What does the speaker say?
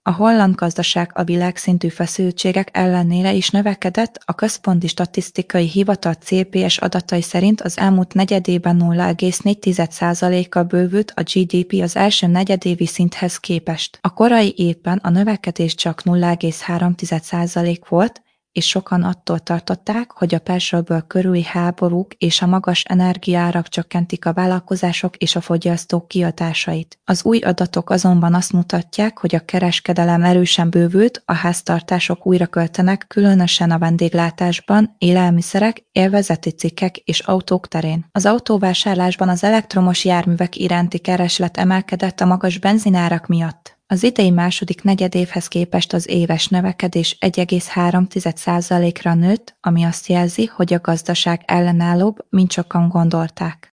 A holland gazdaság a világszintű feszültségek ellenére is növekedett, a Központi Statisztikai Hivatal CPS adatai szerint az elmúlt negyedében 0,4%-kal bővült a GDP az első negyedévi szinthez képest. A korai évben a növekedés csak 0,3% volt, és sokan attól tartották, hogy a Perzsa-öböl körüli háborúk és a magas energiaárak csökkentik a vállalkozások és a fogyasztók kiadásait. Az új adatok azonban azt mutatják, hogy a kereskedelem erősen bővült, a háztartások újra költenek, különösen a vendéglátásban, élelmiszerek, élvezeti cikkek és autók terén. Az autóvásárlásban az elektromos járművek iránti kereslet emelkedett a magas benzinárak miatt. Az idei második negyedévhez képest az éves növekedés 1,3%-ra nőtt, ami azt jelzi, hogy a gazdaság ellenállóbb, mint sokan gondolták.